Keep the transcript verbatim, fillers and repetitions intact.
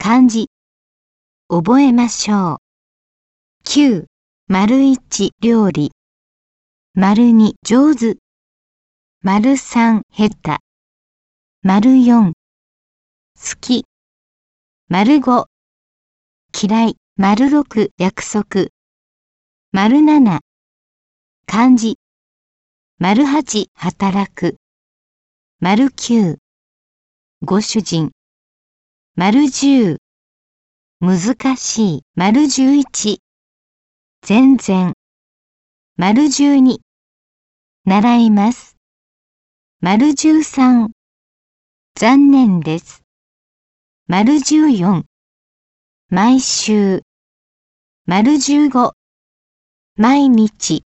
漢字、覚えましょう。きゅう、丸いち料理。丸に上手。丸さん下手。丸よん、好き。丸ご、嫌い。丸ろく、約束。丸なな、漢字。丸はち、働く。丸きゅう、ご主人。丸じゅう、難しい。丸じゅういち、全然。丸じゅうに、習います。丸じゅうさん、残念です。丸じゅうよん、毎週。丸じゅうご、毎日。